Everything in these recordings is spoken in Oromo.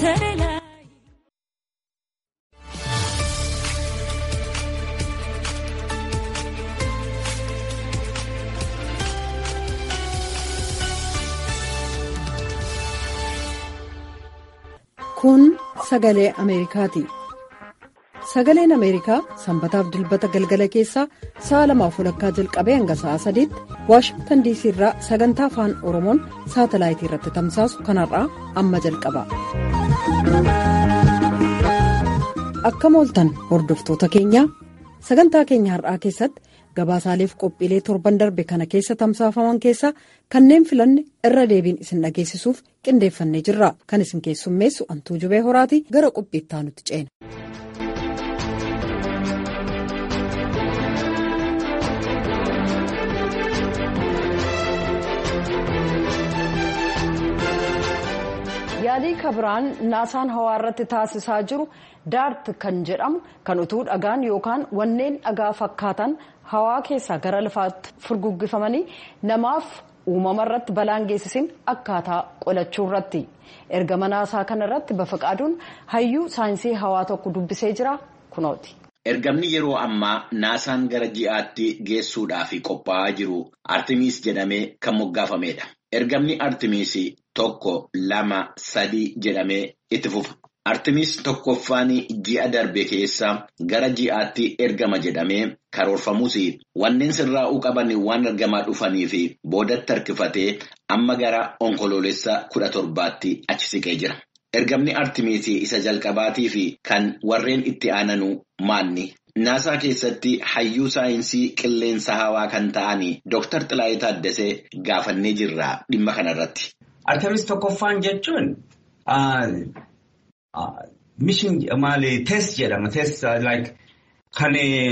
Kun sagalee Ameerikaati. Sagaleen Ameerikaa sanbataaf dilbata galgala keessaa sa'a 2:00 jalqabee hanga sa'a 3tti Waashingtan DC irraa sagantaa afaan Oromoon saatalaayitii irratti tamsaasu kanarraa amma jalqaba. Akkam ooltan hordoftoota keenya sagantaa keenya har'aa keessatti gabaasaaleef qophiilee torban darbe kana keessa tamsaafaman keessaa kanneen filanne irra deebiin isin dhageessisuuf qindeeffannee jirra. Kan isin keessummeessu Antuu Jubee Horaati. Gara qophiittaa nuti ceena. Yaalii kabiraan naasaan hawaa irratti taasisaa jiru daart kan jedhamu kan utuu dhagaan yookaan wanneen dhagaa fakkaatan hawaa keessaa gara lafaatti furguggifamanii namaaf uumama irratti balaan geessisin akkaataa qolachuu irratti ergama naasaa kana irratti Bafaqaaduun hayyuu saayinsii hawaa tokko dubbisee jira kunooti. Ergamni yeroo ammaa naasaan gara ji'aatti geessuudhaaf qophaa'aa jiru Artemiis jedhamee kan moggaafameedha. Ergamni Artemiis 1, 2, 3 jedhamee itti fufa. Artemiis tokkoffaan ji'a darbe keessa gara ji'aatti ergama jedhamee karoorfamus wanneen sirraa'uu qaban waan argamaa dhufanii fi boodatti harkifatee amma gara onkoloolessa 17tti achi siqee jira. Ergamni Artemiis isa jalqabaatii fi kan warreen itti aananu maanni? Naasaa keessatti hayyuu saayinsii qilleensa hawaa kan ta'an Dr. Xilaayii Taaddasee gaafannee jirra dhimma kanarratti. Artemiis tokkoffaan jechuun mission test jedhama. Test like kan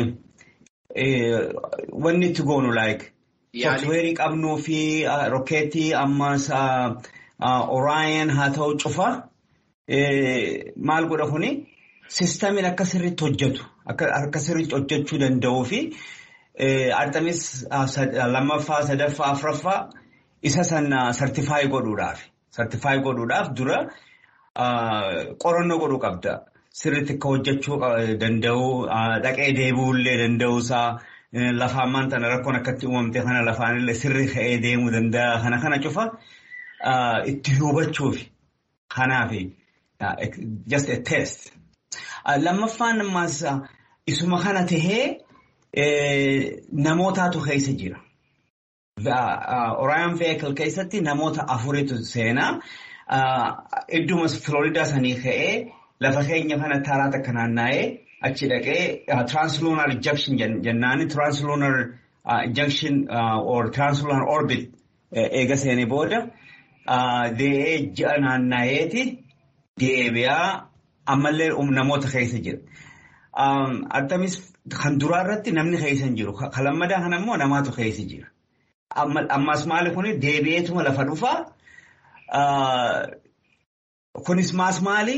wanni itti goonu like software qabnuu fi rokkeetii ammas Orion haa ta'u cufa maal godha kuni sistamiin akka sirriitti hojjetu akka sirriitti hojjechuu danda'uu fi Artemiis 2ffaa 3ffaa 4ffaa isa sana certify godhuudhaaf dura qorannoo godhuu qabda. Sirriitti akka hojjechuu danda'u dhaqee deebi'uullee danda'uusaa lafaan maanta rakkoon akkatti uumamte kana lafaanillee sirrii ka'ee deemuu danda'a kana cufa itti hubachuuf kanaaf just a test. Lammaffaan ammas isuma kana tahee namootaatu keessa jira. Orion vehicle keessatti namoota 4tu seenaa idduma Florida sanii ka'ee lafa keenya kana taraa takka naanna'ee achi dhaqee translunar ejection jennaani translunar ejection or translunar orbit eega seenee booda dee'ee ji'a naanna'eeti deebi'aa ammallee namoota keessa jira. Artemiis kan duraa irratti namni keessa hin jiru. Kan lammadaa kan ammoo namaatu keessa jira. Ammas maali kuni deebi'eetuma lafa dhufaa. Kunis maali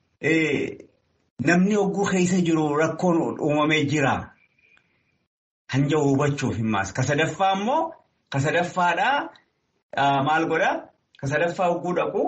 namni hogguu keessa jiru rakkoon uumamee jira. Kan jiru hubachuuf himmaas. Kasadaffaa ammoo kasadaffaadhaa maal godhaa? Kasadaffaa hogguu dhaqu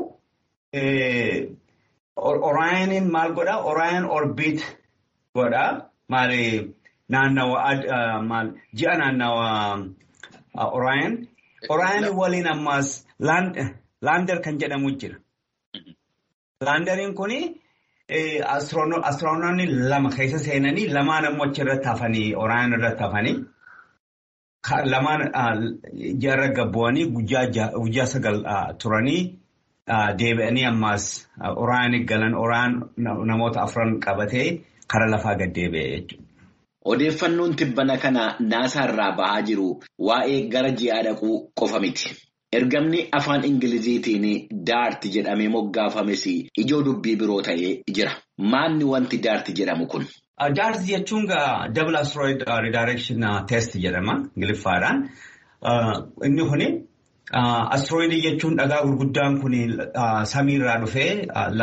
Orionin maal godhaa? Orion orbit godhaa. Maali naannawa ji'a naannawa Orion. Orion waliin ammas lander kan jedhamu jira. Landeriin kuni astronoonni 2 keessa seenanii lamaan ammoo achirratti hafanii Orion irratti hafanii lamaan ji'arra gabbu'anii guyyaa 9 turanii deebi'anii ammas Orion galan Orion namoota 4 qabatee kara lafaa gad deebi'ee jechuudha. Odeeffannoon tibbana kana naasaa irraa bahaa jiru waa'ee gara ji'aa dhaquu qofa miti. Ergamni afaan Ingiliziitiin daart jedhamee moggaafames ijoo dubbii biroo ta'ee jira. Maanni wanti daart jedhamu kun? Daart jechuun double asteroid redirection test jedhama Ingiliffaadhaan. Inni kuni asteroidii jechuun dhagaa gurguddaan kun samiirraa dhufee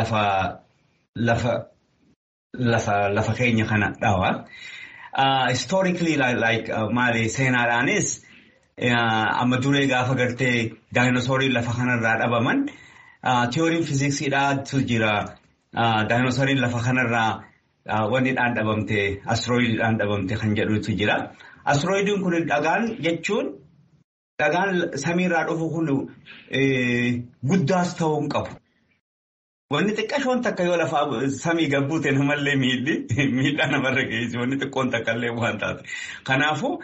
lafa keenya kana dhawa. Historically like maali seenaadhaanis amma duree gaafa gartee daayinosoorii lafa kanarraa dhabaman tiyooriin fiiziksiidhaatu jira Daayinosariin lafa kanarraa wanni dhabamte astrooyidiidhaan dhabamte kan jedhutu jira. Astrooyidiin kun dhagaan jechuun dhagaan samiirraa dhufu kun guddaas ta'uu hin qabu. Wanni xiqqashoon takka yoo lafa samii gabbuute namallee miidhaa namarra geessi wanni xiqqoon takka illee waan taate. Kanaafuu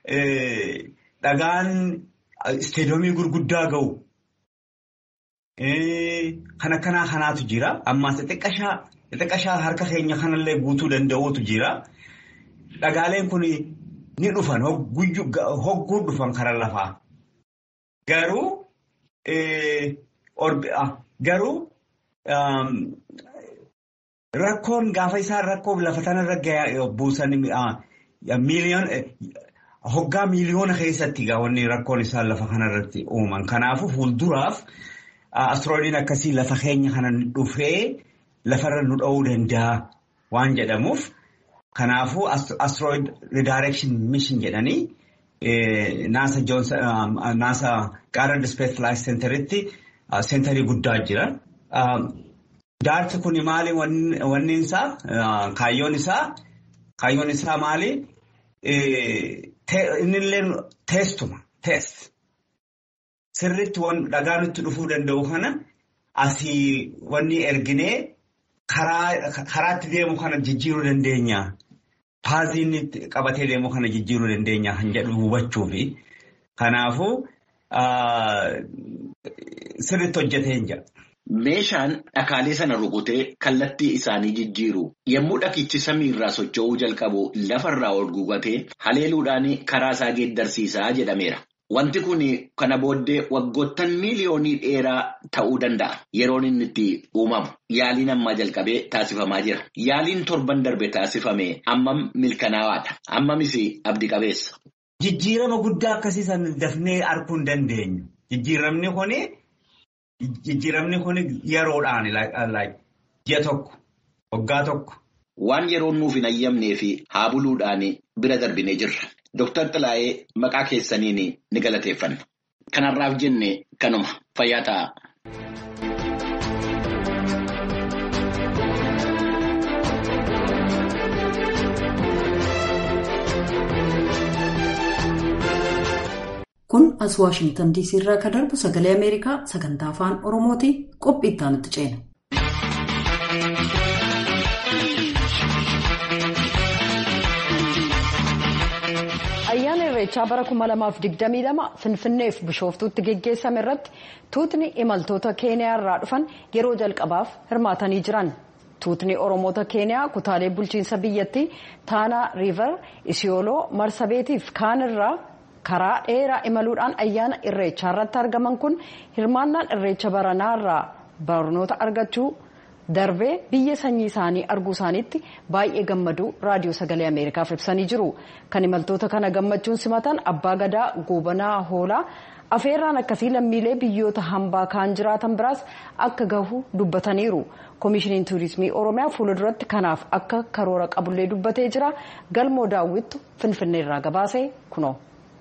dhagaan isteedoomii gurguddaa ga'u. Kana kanaatu jira. Ammaas xixiqqashaa harka keenya kanallee guutuu danda'uutu jira. Dhagaaleen kun ni dhufan hogguu dhufan karaa lafaa. Garuu rakkoon gaafa isaan rakkoo lafa tanarra buusan hoggaa miiliyoona keessatti wanni rakkoon isaan lafa kanarratti uuman. Kanaafuu fuulduraaf astrooyidiin akkasii lafa keenya kana dhufee lafarra nu dha'uu danda'a waan jedhamuuf. Kanaafuu asteroid redirection mission jedhanii NASA Goddard Space Flight Centeritti seenterii guddaa jira. Daarti kun maali wanni isaa kaayyoon isaa maali? Innillee test. Sirriitti dhagaan itti dhufuu danda'u kana asii wanni erginee karaatti deemu kana jijjiiruu dandeenya. Paaziin qabatee deemu kana jijjiiruu dandeenya kan jedhu hubachuufi. Kanaafuu sirriitti hojjetee jira. Meeshaan dhakaalee sana rukutee kallattii isaanii jijjiiru yommuu dhakichi samiirraa socho'uu jalqabu lafarraa ol guugatee haleeluudhaan karaa isaa geeddarsiisaa jedhameera. Wanti kun kana booddee waggoottan miiliyoonii dheeraa ta'uu danda'a. Yeroon inni itti uumamu yaaliin ammaa jalqabee taasifamaa jira. Yaaliin torban darbe taasifame ammam milkanaawaadha. Ammamis abdii qabeessa. Jijjiirama guddaa akkasii san dafnee arguu hin dandeenyu. Jijjiiramni kun yeroodhaan ji'a tokko, waggaa tokko. Waan yeroon nuuf hin ayyamnee fi haa buluudhaan bira darbinee jirra. Dooktar Xilaayee maqaa keessaniin ni galateeffanna. Kanarraaf jenne kanuma fayyaa ta'a. Kun as Waashingtan DC irraa kan darbu sagalee Ameerikaa sagantaa afaan Oromooti qophii itti aanutti ceena. Ayyaana Irreechaa bara 2022 Finfinneef Bishooftuutti geggeessame irratti tuutni imaltoota Keeniyaa irraa dhufan yeroo jalqabaaf hirmaatanii jiran. Tuutni Oromoota Keeniyaa kutaalee bulchiinsa biyyattii Taanaa Riiver, Isiyooloo, Marsabeetiif kaan irraa karaa dheeraa imaluudhaan ayyaana Irreechaa irratti argaman kun hirmaannaan Irreecha baranaa irraa barnoota argachuu darbee biyya sanyii isaanii arguu isaaniitti baay'ee gammaduu raadiyoo sagalee Ameerikaaf ibsanii jiru. Kan imaltoota kana gammachuun simatan abbaa gadaa goobanaa hoolaa afeerraan akkasii lammiilee biyyoota hambaa kaan jiraatan biraas akka gahu dubbataniiru. Koomishiniin Tuurizimii Oromiyaa fuulduratti kanaaf akka karoora qabullee dubbatee jira. Galmoo daawwittu Finfinnee irraa gabaasee kunoo.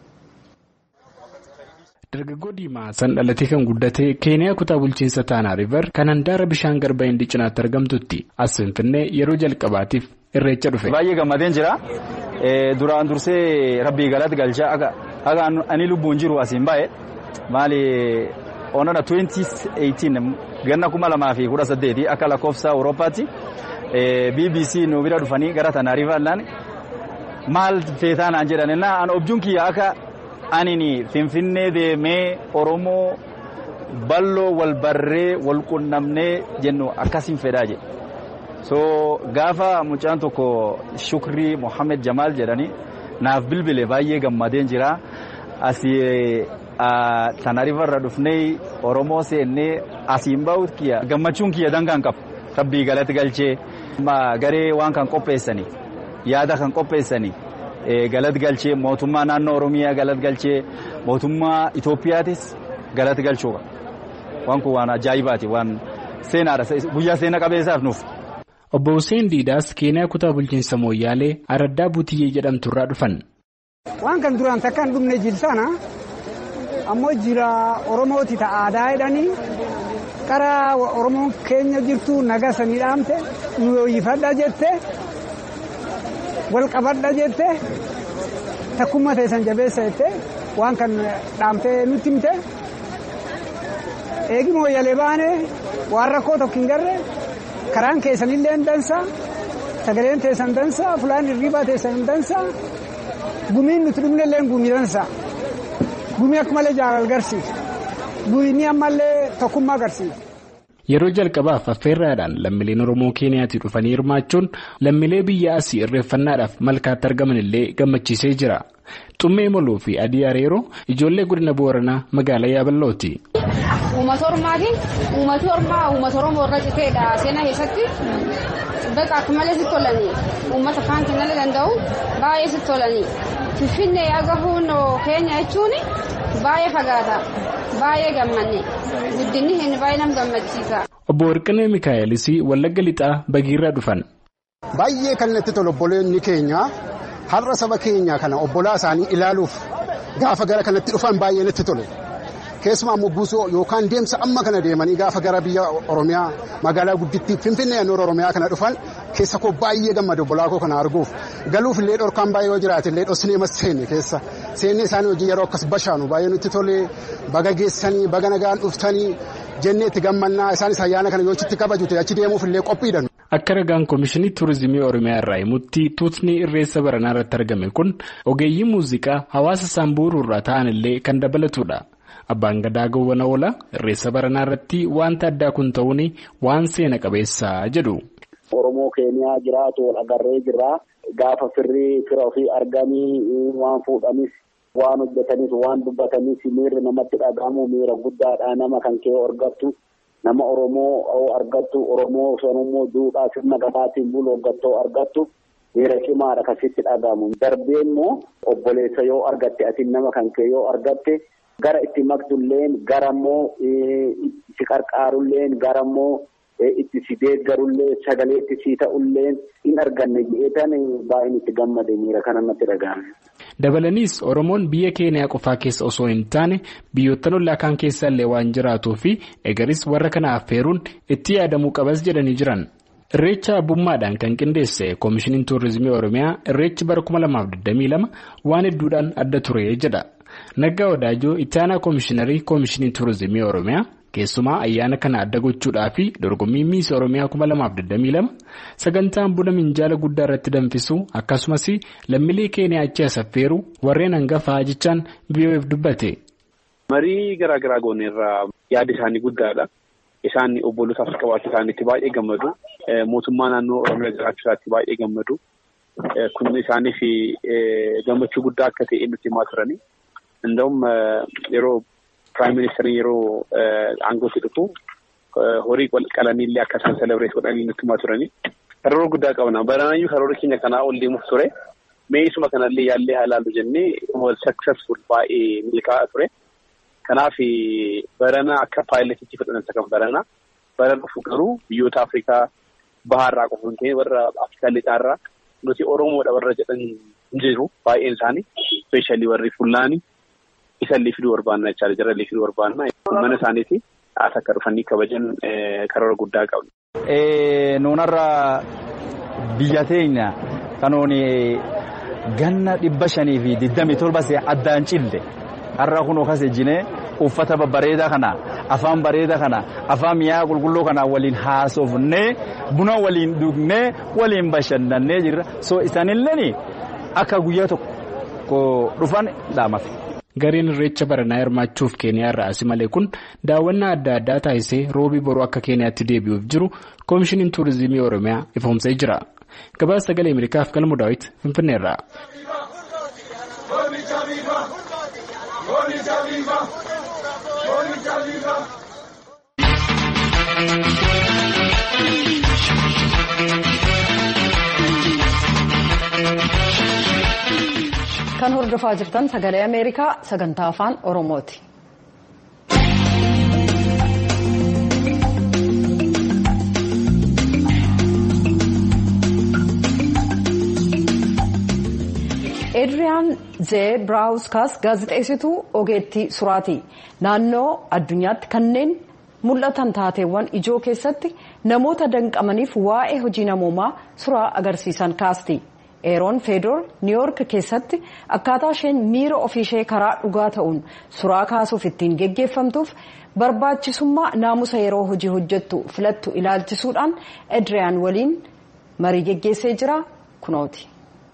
Dargaggoo Diimaa San dhalatee kan guddate Keeniyaa kutaa bulchiinsa Taanaa Riiver kan handaara bishaan Garbaa Hindii cinaatti argamtutti as Finfinnee yeroo jalqabaatiif irreecha dhufe. Baay'ee gammadeen jira. Duraan dursee rabbii galatti galchaa akka ani lubbuun jiru asiin baay'ee maali onana 2018 ganna 2018 akka lakkoofsa Awurooppaatti BBC nu bira dhufanii gara Taanaa Riiverlaan maal feetaan jedhanina an objuun kiyya akka anini Finfinnee deemee Oromoo balloo wal barree wal qunnamnee jennu akkasiin fedhaa jedhe. So gaafa mucaan tokko Shukrii Mohammed Jamaal jedhani naaf bilbile baay'ee gammadeen jira. Asii Taanaa Riiverra dhufnee Oromoo seennee asiin bahu kiyya gammachuun kiyya dangaan qabu. Rabbii galatti galchee garee waan kan qopheessanii yaada kan qopheessanii. Galat galchee mootummaa naannoo Oromiyaa galat galchee mootummaa Itoophiyaatis galat galchuudha. Waan kun waan ajaa'ibaati waan seenaadha guyyaa seena qabeessaaf nuuf. Obbo Hussein Diidaas Keeniyaa kutaa bulchiinsa Mooyyaalee Araddaa Buutiyyee jedhamtu irraa dhufan. Waan kan duraan takkaan dhumne jilsana ammoo jira Oromooti ta'a aadaa jedhanii Karaa Oromoon keenya jirtu nagaa sanii dhaamte nu yooyifadha jette wal qabadha jette takkummaa teessan jabeessa jette waan kan dhaamtee nutti himte eegimoo yalee baane waan rakkoo tokko hin garre karaan keessanillee dansa sagaleen teessan dansa fulaan hirribaa teessan dansa gumiin nuti dhumnellee gumii dansa gumii akka malee jaalala agarsiisa. Guyini ammallee tokkummaa agarsiisa. Yeroo jalqabaaf affeerraadhaan lammiileen Oromoo Keeniyaatii dhufanii hirmaachuun lammiilee biyya asii irreeffannaadhaaf malkaatti argaman illee gammachiisee jira. Xummee Moloo fi Adii Areeroo ijoollee godina Booranaa magaalaa Yaaballooti. Uummata Oromaatiin uummata Oromoo irra citeedha seenaa keessatti bakka akka malee sitti tolanii uummata kaan kennuu danda'u baay'ee sitti tolanii Finfinnee agahuun keenya jechuun baay'ee fagaata. Baay'ee gammanne guddinni hin baay'ee nama gammachiisa. Obbo Warqinee Mikaayelis Wallagga Lixaa Bagiirraa dhufan. Baay'ee kan natti tolu obboleonni keenya har'a saba keenya kana obbolaa isaanii ilaaluuf gaafa gara kanatti dhufan baay'ee natti tole. Keessumaa ammoo buusoo yookaan deemsa amma kana deemanii gaafa gara biyya Oromiyaa magaalaa guddittii Finfinnee naannoo Oromiyaa kana dhufan keessa koo baay'ee gammada obbolaa koo kana arguuf galuuf illee dhorkaan baay'ee yoo jiraate illee dhosnee maseene keessa seenne isaanii hojii yeroo akkas bashaanu baay'ee nutti tole baga geessanii baga nagaan dhuftanii jennee itti gammannaa isaanis ayyaana kana yoo itti kabajute achi deemuuf illee qophiidhan. Akka ragaan Komishinii Turizimii Oromiyaa irraa himutti tuutni irreessa baranaa irratti argame kun ogeeyyii muuziqaa hawaasa Saamburuu irraa ta'an illee kan dabalatudha. Abbaan Gadaa Gowwana Oolaa irreessa baranaa irratti wanta addaa kun ta'uun waan seena qabeessaa jedhu. Oromoo Keeniyaa jiraatu wal agarree jirra. Gaafa fira ofii arganii waan fuudhanis waan hojjetanis waan dubbatanis miirri namatti dhagahamu miira guddaadha. Nama kan kee argattu nama Oromoo argattu Oromoo sanummoo duudhaa sirna gadaatiin bulu argattoo argattu miira cimaadha kasitti dhagahamu. Darbee immoo obboleessa yoo argatte ati nama kan kee yoo argatte. Gara itti maqtulleen garammoo itti qarqaarulleen garammoo itti si deeggarullee sagalee itti si ta'ulleen hin arganne jedheetan baay'een itti gammade miira kana natti dhaga'ame. Dabalaniis Oromoon biyya Keeniyaa qofaa keessa osoo hin taane biyyoottan ollaa kaan keessa illee waan jiraatuu fi egaris warra kana affeeruun itti yaadamuu qabas jedhanii jiran. Irreecha abbummaadhaan kan qindeesse Komishiniin Turizimii Oromiyaa irreechi bara 2022 waan hedduudhaan adda ture jedha. Naggaa Wadaajoo itti aanaa Komishiinarii Komishinii Turizimii Oromiyaa keessumaa ayyaana kana adda gochuudhaa fi dorgommii Miis Oromiyaa 2022 sagantaan buna minjaala guddaa irratti danfisuu akkasumas lammiilee Keeniyaa achi affeeruu warreen hangafaa jechaan BBC'f dubbate. Marii garaa gooneerraa yaada isaanii guddaadha. Isaan obbolootaaf qabaachuu isaaniitti baay'ee gammadu. Mootummaa naannoo Oromiyaa jiraachuu isaatti baay'ee gammadu. Kun isaaniif gammachuu guddaa akka ta'e nutti himaa turani. Inda'um yeroo Prime Minister yeroo aangootti dhufu horii qalanii illee akka isaan celebrate godhanii nutti himaa turani. Karoora guddaa qabna. Baranayyuu karoora keenya kanaa ol deemuuf ture. Meesuma kanallee yaallee halaallu jennee wal successful baay'ee milkaa'aa ture. Kanaaf barana akka paayiletiitti fudhatan kan barana dhufu garuu biyyoota Afrikaa bahaarraa qofa hin ta'in warra Afrikaa lixaarraa nuti Oromoodha warra jedhan hin jiru baay'een isaanii speeshaalii warri Fullaanii isallee fiduu barbaannaa jechaadha jarallee fiduu barbaannaa mana isaaniiti as akka dhufanii kabajan karoora guddaa qabna. Nuunarra biyya teenya kanoon ganna 527 addaan cille. Har'a kun okas ejjinee uffata babbareedaa kana afaan bareedaa kana afaan mi'aa qulqulluu kana waliin haasofnee buna waliin dhugnee waliin bashannannee jirra. So isaanillee akka guyyaa tokko dhufan dhaamafi. Gareen irreecha baranaa hirmaachuuf Keeniyaa irraa asii malee kun daawwannaa adda addaa taasisee roobii boruu akka Keeniyaatti deebi'uuf jiru Komishiniin Turizimii Oromiyaa ifoomsee jira. Gabaasa Sagalee Ameerikaaf Galmuu Daawit Finfinneerraa. Kan hordofaa jirtan Sagalee Ameerikaa sagantaa afaan Oromooti. Adriyaan Zee Biraawuskaas gaazexeessituu ogeettii suraati. Naannoo addunyaatti kanneen mul'atan taateewwan ijoo keessatti namoota danqamaniif waa'ee hojii namoomaa suuraa agarsiisan kaasti. eeroon feedoor niiwuyoork keessatti akkaataa isheen miira ofiishee karaa dhugaa ta'uun suuraa kaasuuf ittiin geggeeffamtuuf barbaachisummaa naamusa yeroo hojii hojjettu filattu ilaalchisuudhaan edriyaan waliin marii geggeessee jira kunooti.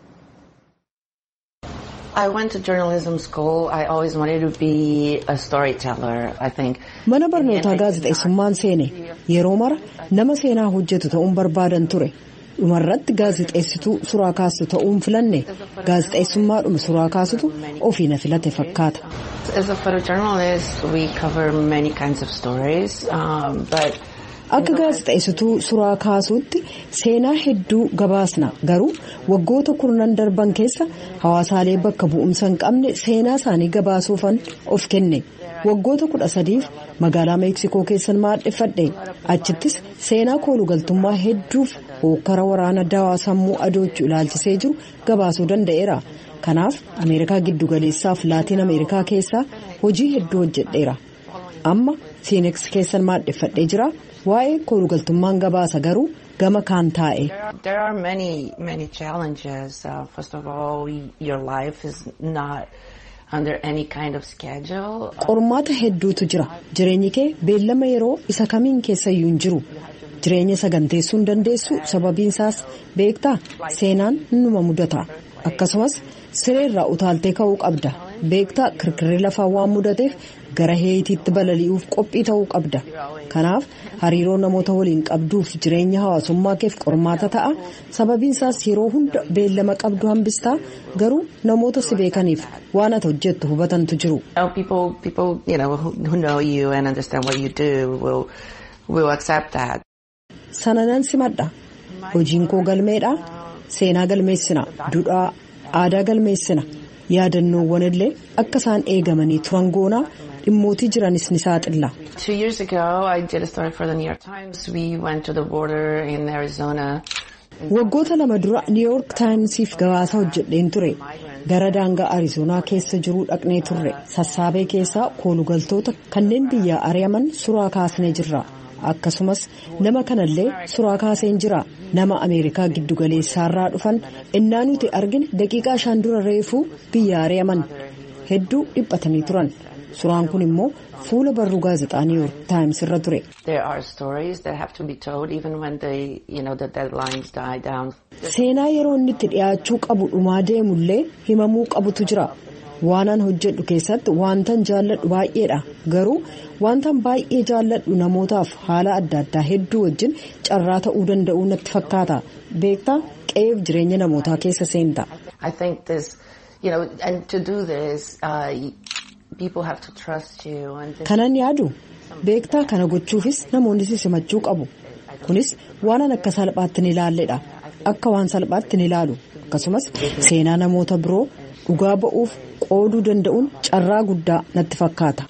I went to journalism school. I always wanted to be a storyteller, I think. Mana barnootaa gaazexeessummaan seene yeroo mara nama seenaa hojjetu ta'uun barbaadan ture. Dhumarratti gaazexeessituu suuraa kaastu ta'uun filanne gaazexeessummaadhuma suuraa kaasutu ofii na filate fakkaata. As a photojournalist, we cover many kinds of stories, but akka gaazexeessituu suuraa kaasuutti seenaa hedduu gabaasna garuu waggoota kurnan darban keessa hawaasaalee bakka bu'umsa hin qabne seenaa isaanii gabaasuufan of kenne. Waggoota 13f magaalaa meeksikoo keessan maadheffadhe achittis seenaa koolugaltummaa hedduuf hokkara waraana dawaa sammuu adoochuu ilaalchisee jiru gabaasuu danda'eera. Kanaaf Ameerikaa giddugaleessaaf Laatiin Ameerikaa keessaa hojii hedduu hojjedheera. Amma Phoenix keessan maadheffadhee jira. Waa'ee koolugaltummaan gabaasa garuu gama kaan taa'e. There are many challenges. First of all, your life is not under any kind of schedule. Qormaata hedduutu jira. Jireenyi kee beellama yeroo isa kamiin keessayyuu hin jiru. Jireenya saganteessuu hin dandeessu sababiin isaas beektaa seenaan numa mudata. Akkasumas sireerraa utaaltee ka'uu qabda. Beektaa kirkirri lafaa waan mudateef gara heetiitti balali'uuf qophii ta'uu qabda. Kanaaf hariiroo namoota waliin qabduuf jireenya hawaasummaa keef qormaata ta'a. Sababiin isaas yeroo hunda beellama qabdu hambistaa garuu namoota si beekaniif waan ati hojjettu hubatantu jiru. People who know you and understand what you do will accept that. Sananan simadha. Hojiin koo galmeedha. Seenaa galmeessina. Duudhaa aadaa galmeessina. Yaadannoowwan illee akka isaan eegamanii turan goonaa dhimmootii jiranis ni saaxilla. 2 years ago, I did a story for the New York Times. We went to the border in Arizona. Waggoota 2 dura New York Timesiif gabaasa hojjedheen ture. Gara daangaa Arizonaa keessa jiruu dhaqnee turre. Sassaabee keessaa koolugaltoota kanneen biyyaa ari'aman suuraa kaasnee jirra. Akkasumas nama kanallee suuraa kaaseen jira. Nama Ameerikaa giddugaleessaarraa dhufan innaa nuti argine daqiiqaa 5 dura reefuu biyya ari'aman hedduu dhiphatanii turan. Suuraan kun immoo fuula barruu gaazexaa New York Times irra ture. There are stories that have to be told even when the deadlines die down. Seenaa yeroo inni itti dhiyaachuu qabu dhumaa deemullee himamuu qabutu jira. Waanan hojjedhu keessatti wantan jaalladhu baay'eedha. Garuu wantan baay'ee jaalladhu namootaaf haala adda addaa hedduu wajjin carraa ta'uu danda'u natti fakkaata. Beektaa qe'eef jireenya namootaa keessa seenta. I think this, and to do this, people have to trust you. Kanan yaadu beektaa kana gochuufis namoonni si simachuu qabu. Kunis waanan akka salphaatti ni ilaalledha. Akka waan salphaatti ni ilaalu. Akkasumas seenaa namoota biroo dhugaa ba'uuf qooduu danda'uun carraa guddaa natti fakkaata.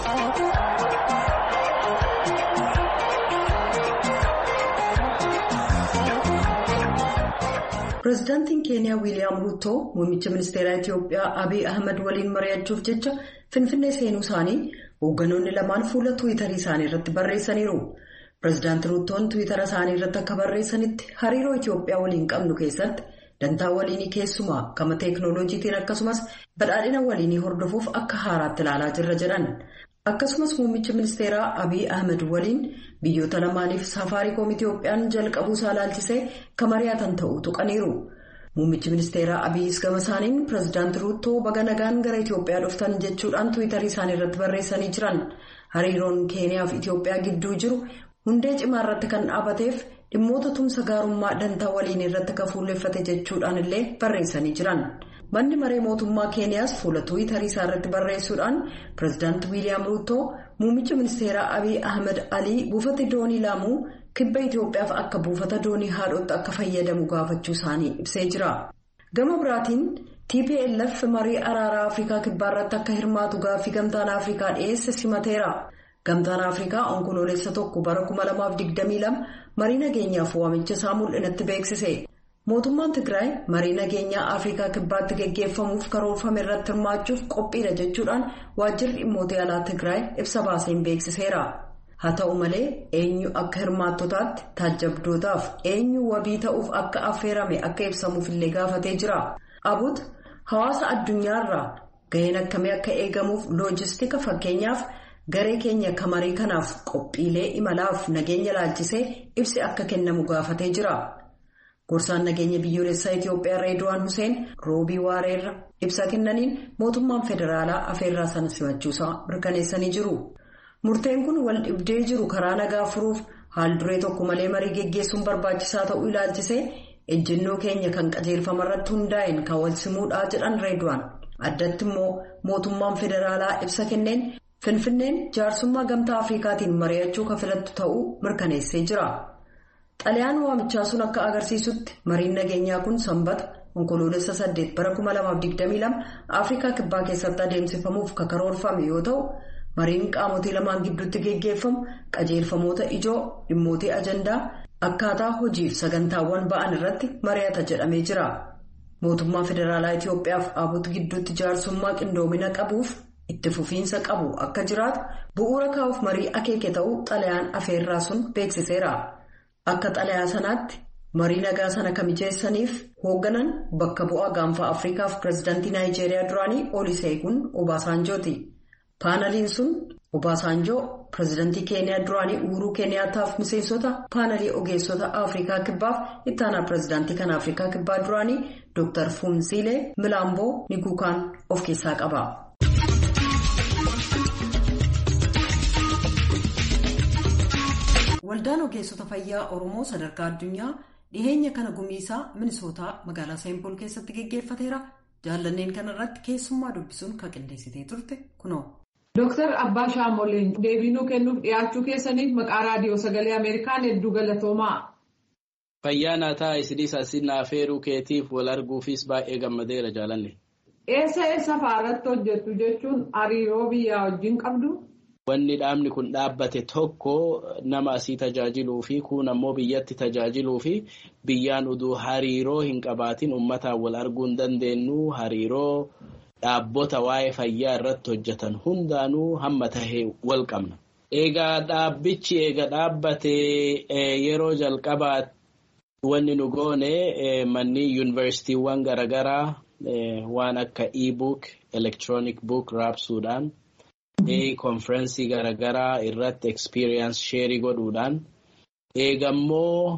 Pireezidaantiin Keeniyaa Wiiliyaam Ruuttoo muummicha ministeeraa Itiyoophiyaa Abiy Ahmed waliin mari'achuuf jecha Finfinnee seenuu isaanii hoogganoonni lamaan fuula Tiwiitarii isaanii irratti barreessaniiru. Pireezidaanti Ruuttoon Tiwiitara isaanii irratti akka barreessanitti hariiroo Itiyoophiyaa waliin qabnu keessatti dantaa waliinii keessumaa gama teeknooloojiitiin akkasumas badhaadhina waliinii hordofuuf akka haaraatti ilaalaa jirra jedhan. Akkasumas muummicha ministeeraa Abiy Ahmed waliin biyyoota lamaaniif Safaariikoom Itiyoophiyaan jalqabuu isaa ilaalchisee kan mari'atan ta'uu tuqaniiru. Muummichi ministeeraa Abiyyiis gama isaaniin pireezidaanti Ruuttoo baga nagaan gara Itiyoophiyaa dhuftan jechuudhaan Tiwiitarii isaanii irratti barreessanii jiran. Hariiroon Keeniyaa fi Itiyoophiyaa gidduu jiru hundee cimaa irratti kan dhaabateef dhimmoota tumsa gaarummaa dantaa waliin irratti kan fuulleffate jechuudhaan illee barreessanii jiran. Manni maree mootummaa Keeniyaas fuula Tiwiitarii isaa irratti barreessuudhaan pireezidaanti Wiiliyaam Ruuttoo muummicha ministeeraa Abiy Ahmed Alii buufata doonii Laamuu kibba Itiyoophiyaaf akka buufata doonii haadhotti akka fayyadamu gaafachuu isaanii ibsee jira. Gama biraatiin TPLF marii araaraa Afrikaa kibbaa irratti akka hirmaatu gaaffii gamtaan Afrikaa dhiyeesse simateera. Gamtaan Afrikaa onkoloolessa 1 bara 2022 marii nageenyaaf waamicha isaa mul'inatti beeksise. Mootummaan Tigraay marii nageenyaa Afrikaa kibbaatti geggeeffamuuf karoorfame irratti hirmaachuuf qophiidha jechuudhaan waajjirri dhimmoota alaa Tigraay ibsa baaseen beeksiseera. haa ta'u malee eenyu akka hirmaattotaatti taajjabdootaaf eenyu wabii ta'uuf akka affeerame akka ibsamuufillee gaafatee jira. Abut hawaasa addunyaarraa gaheen akkamii akka eegamuuf loojistika fakkeenyaaf garee keenya kamarii kanaaf qophiilee imalaaf nageenya laalchisee ibsi akka kennamu gaafatee jira. Gorsaan nageenya biyyoolessaa Itoophiyaa Reedwaan Hussein roobii waareerra ibsa kennaniin mootummaan federaalaa afeerraa sana simachuusaa mirkaneessanii jiru. Murteen kun wal dhibdee jiru karaa nagaa furuuf haalduree tokko malee marii geggeessuun barbaachisaa ta'uu ilaalchisee ejjennoo keenya kan qajeelfamarratti hundaa'een kan wal simuudhaa jedhan Reedwaan. Addatti immoo mootummaan federaalaa ibsa kenneen Finfinneen jaarsummaa gamtaa Afrikaatiin mari'achuu kan filattu ta'uu mirkaneessee jira. Xaliyaan waamichaa sun akka agarsiisutti mariin nageenyaa kun sanbata onkoloolessa 8 bara 2022 Afrikaa kibbaa keessatti adeemsifamuuf karoorfame yoo ta'u mariin qaamotii lamaan gidduutti geggeeffamu qajeelfamoota ijoo dhimmootii ajandaa akkaataa hojiif sagantaawwan ba'an irratti mari'ata jedhamee jira. Mootummaa federaalaa Itoophiyaaf Abut gidduutti jaarsummaa qindoomina qabuuf itti fufiinsa qabu akka jiraatu bu'uura kaa'uuf marii akeeke ta'uu xalayaan afeerraa sun beeksiseera. Akka xalayaa sanaatti marii nagaa sana kan mijeessaniif hoogganan bakka bu'aa gaanfa Afrikaaf pireezidaantii Naayijeeriyaa duraanii Olusegun Obasanjooti. Paanaliin sun Obasanjoo pireezidaantii Keeniyaa duraanii Uhuru Keeniyaataaf miseensota paanalii ogeessota Afrikaa kibbaaf ittaanaa pireezidaantii kan Afrikaa kibbaa duraanii Dr. Funziile Milaamboo Niguukaan of keessaa qaba. Waldaan ogeessota fayyaa Oromoo sadarkaa addunyaa dhiheenya kana gumiisaa Minisootaa magaalaa Seenpool keessatti geggeeffateera. Jaallanneen kanarratti keessummaa dubbisuun kan qindeessitee turte kunoo. Dr. Abbaa Shaamoliin deebiinuu kennuuf dhiyaachuu keessaniif maqaa raadiyoo sagalee Ameerikaan hedduu galatoomaa. Fayyaa naataa isinis asin afeeruu keetiif wal arguufis baay'ee gammadeera jaalanne. Eessa fa'aarratti hojjettu jechuun hariiroo biyyaa wajjin qabdu? Wanni dhaabni kun dhaabbate tokko nama asii tajaajiluu fi kun ammoo biyyatti tajaajiluu fi biyyaan uduu hariiroo hin qabaatin uummataan wal arguu hin dandeenyu hariiroo dhaabbota waa'ee fayyaa irratti hojjetan hundaanuu hamma tahee wal qabna. Egaa dhaabbichi dhaabbate yeroo jalqabaa wanni nu goone manni yuunivarsiitiiwwan garaagaraa waan akka e-book, electronic book raabsuudhaan. Konferensii garaagaraa irratti experience share godhuudhaan eegammoo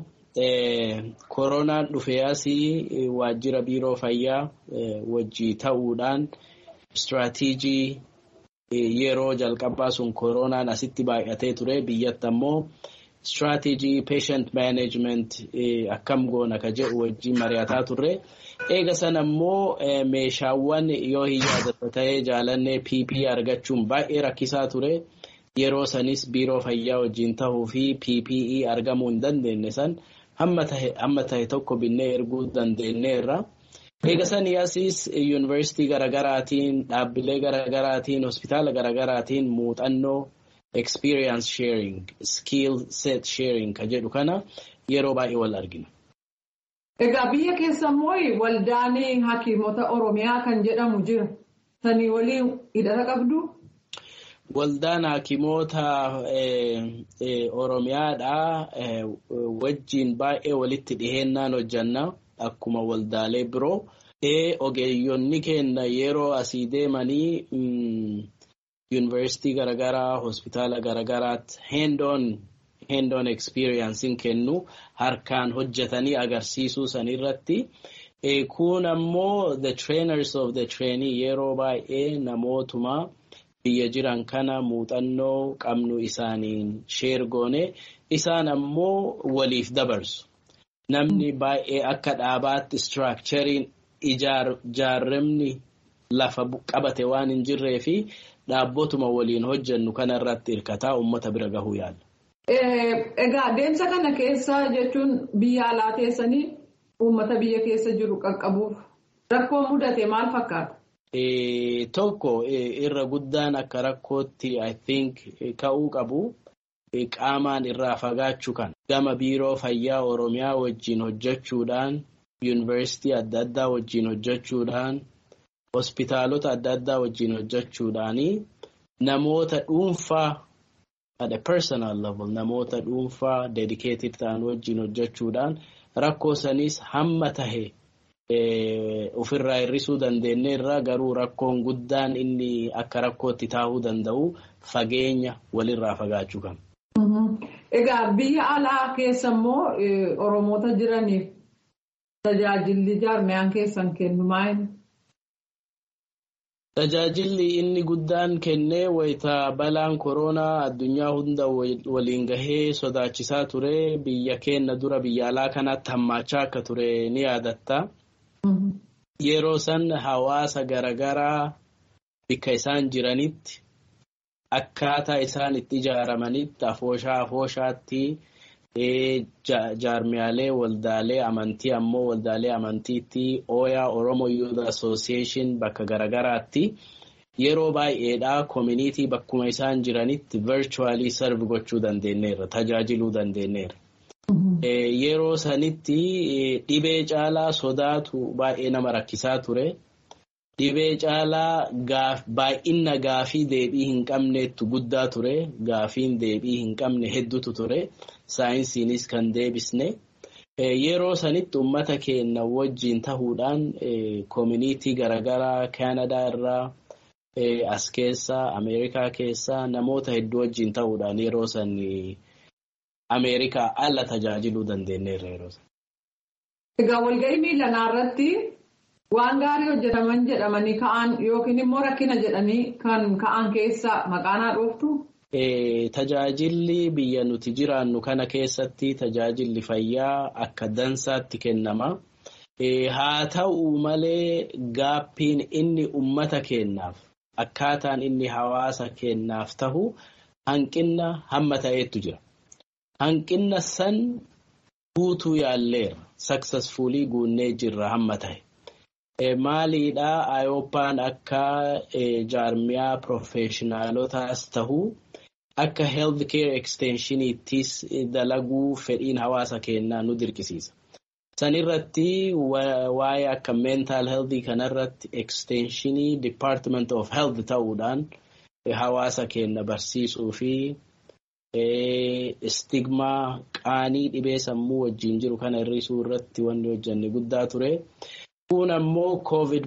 koronaan dhufee asii waajjira biiroo fayyaa wajjii ta'uudhaan strateejii yeroo jalqabaa sun koronaan asitti baay'atee ture biyyatti ammoo strateejii patient management akkam goona ka jedhu wajjii mari'ataa turre. Eega sana ammoo meeshaawwan yoo hin yaadata ta'ee jaalannee PPE argachuun baay'ee rakkisaa ture. Yeroo sanis biiroo fayyaa wajjin ta'uu fi PPE argamuu hin dandeenye san hamma tahe tokko binnee erguu dandeenyeerra. Eega sanii asis yuunivarsiitii garaagaraatiin, dhaabbilee garaagaraatiin, hospitaala garaagaraatiin muuxannoo experience sharing, skill set sharing ka jedhu kana yeroo baay'ee wal argina. Egaa biyya keessa immoo waldaan hakiimota Oromiyaa kan jedhamu jira. Sanii waliin hidhata qabdu? Waldaan hakiimota Oromiyaadha wajjin baay'ee walitti dhiheennaan hojjanna akkuma waldaalee biroo. Ogeeyyonni keenya yeroo asii deemanii yuunivarsiitii garaagaraa, hospitaala garaagaraatti hand-on experience kennu harkaan hojjetanii agarsiisuu sanirratti. Kun ammoo the trainers of the trainee yeroo baay'ee namootuma biyya jiran kana muuxannoo qabnu isaaniin share goone isaan ammoo waliif dabarsu. Namni baay'ee akka dhaabaatti structurein ijaarramni lafa qabate waan hin jirree fi dhaabbotuma waliin hojjennu kanarratti hirkataa uummata bira gahuu yaala. Egaa adeemsa kana keessa jechuun biyya alaa teessanii uummata biyya keessa jiru qaqqabuuf rakkoo mudate maal fakkaata? Tokko irra guddaan akka rakkootti I think ka'uu qabu qaamaan irraa fagaachuu kan gama biiroo fayyaa Oromiyaa wajjin hojjechuudhaan yuunivarsiitii adda addaa wajjin hojjechuudhaan hospitaalota adda addaa wajjin hojjechuudhaanii namoota dhuunfaa at a personal level namoota dhuunfaa dedicated ta'an wajjin hojjechuudhaan rakkoo sanis hamma tahe ofirraa hir'isuu dandeenyeerra garuu rakkoon guddaan inni akka rakkootti taa'uu danda'u fageenya walirraa fagaachuu qaba. Egaa biyya alaa keessa immoo Oromoota jiraniif tajaajilli jaarmiyaan keessan kennu maal? Tajaajilli inni guddaan kennee wayita balaan koronaa addunyaa hunda waliin gahee sodaachisaa ture biyya keenya dura biyya alaa kanatti hammaachaa akka ture ni yaadatta. Yeroo san hawaasa garagaraa bikka isaan jiranitti akkaataa isaan itti ijaaramanitti afooshaatti jaarmiyaalee waldaalee amantii ammoo waldaalee amantiitti Oya Oromo Youth Association bakka garagaraatti yeroo baay'eedhaa community bakkuma isaan jiranitti virtually serve gochuu dandeenyeerra tajaajiluu dandeenyeerra. Yeroo sanitti dhibee caalaa sodaatu baay'ee nama rakkisaa ture. Dhibee caalaa baay'ina gaafii deebii hin qabneetu guddaa ture. Gaafiin deebii hin qabne hedduutu ture. Saayinsiinis kan deebisne. Yeroo sanitti uummata keenya wajjin tahuudhaan community garagaraa Canada irraa as keessa Ameerikaa keessa namoota hedduu wajjin tahuudhaan yeroo sanii Ameerikaa ala tajaajiluu dandeenyeerra yeroo sana. Egaa walgahii miilanaa irratti waan gaarii hojjetaman jedhamanii ka'an yookiin immoo rakkina jedhanii kan ka'an keessa maqaanaa dhooftu? Tajaajilli biyya nuti jiraannu kana keessatti tajaajilli fayyaa akka dansaatti kennama. Haa ta'u malee gaappiin inni uummata keenyaaf akkaataan inni hawaasa keenyaaf tahu hanqina hamma ta'etu jira. Hanqina san guutuu yaalleera successfully guunnee jirra hamma ta'e. Maaliidhaa Ayooppaan akka jaarmiyaa professionaalotaas tahu akka healthcare extensioniittis dalaguu fedhiin hawaasa keenyaa nu dirqisiisa. Sanirratti waa'ee akka mental health kanarratti extensionii department of health ta'uudhaan hawaasa keenya barsiisuu fi stigmaa qaanii dhibee sammuu wajjin jiru kana hir'isuu irratti wanni hojjenne guddaa ture. Kun ammoo COVID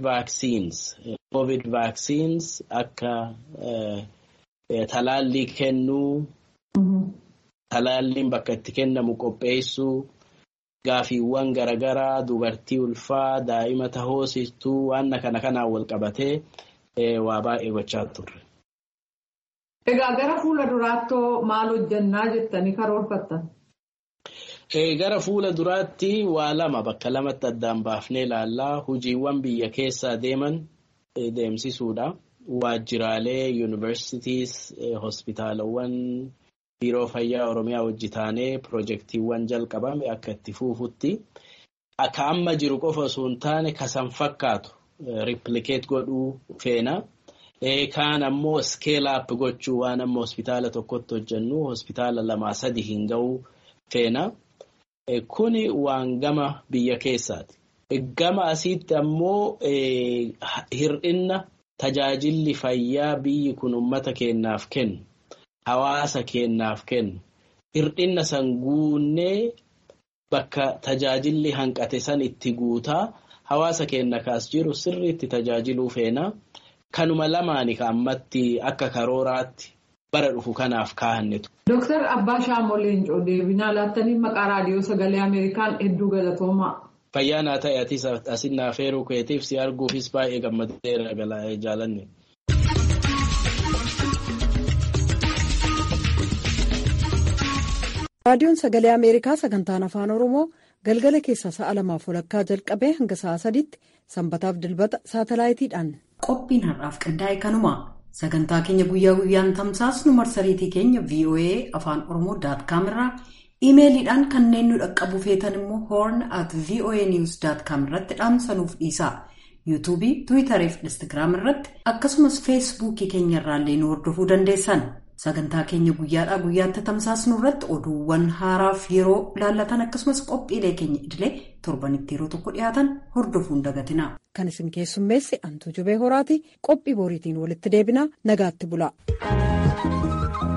vaccines akka talaallii kennuu, talaalliin bakka itti kennamu qopheessuu, gaafiiwwan garagaraa dubartii ulfaa daa'ima tahoosistuu waan kanaan wal qabatee waa baay'ee gochaa turre. Egaa gara fuula duraattoo maal hojjannaa jettanii karoorfattan? Gara fuula duraatti waa lama bakka lamatti addaan baafnee ilaallaa hojiiwwan biyya keessaa deemsisuudha. Waajjiraalee, universities, hospitaalawwan, biiroo fayyaa Oromiyaa hojjetaanee pirojektiiwwan jalqabame akka itti fuufutti. Akka amma jiru qofa osoo hin taane kasan fakkaatu replicate godhuu feena. Kaan ammoo scale up gochuu waan amma hospitaala tokkotti hojjennu hospitaala 2-3 hin ga'uu feena. Kuni waan gama biyya keessaati. Gama asiitti ammoo hir'ina tajaajilli fayyaa biyyi kun uummata keenyaaf kennu, hawaasa keenyaaf kennu. Hir'ina san guunnee bakka tajaajilli hanqate san itti guutaa hawaasa keenya kaas jiru sirriitti tajaajiluu feena. Kanuma lamaani ka'ammatti akka karooraatti bara dhufu kanaaf kaahannetu. Dr. Abbaa Shaamoo Leencoo deebinaa laattanii maqaa raadiyoo sagalee Ameerikaan hedduu galatoomaa. Fayyaa naa ta'e atis asin naaf heeruu keetiif si arguufis baay'ee gammadeera jaalanne. Raadiyoon sagalee Ameerikaa sagantaan afaan Oromoo galgala keessa sa'a 2:00 jalqabee hanga sa'a 3:00 sanbataaf dilbata saatalaayitiidhaan. Qophiin har'aaf qindaa'e kanuma. Sagantaa keenya guyyaa guyyaan tamsaasnu marsariitii keenya voa.afaan-oromoo.com irraa iimeeliidhaan kanneen nu dhaqqabu feetan immoo horn@voanews.com irratti dhaamsanuuf dhiisa. yuutuubii, tiwiitarii fi instaagiraam irratti akkasumas feesbuukii keenya irraallee nu hordofuu dandeessan. Sagantaa keenya guyyaadhaa guyyaatti tamsaasnu irratti oduuwwan haaraaf yeroo laallatan akkasumas qophiilee keenya idilee torbanitti yeroo tokko dhiyaatan hordofuun dagatina. Kan isin keessummeesse Antuu Jubee Horaati qophii boriitiin walitti deebina nagaatti bula.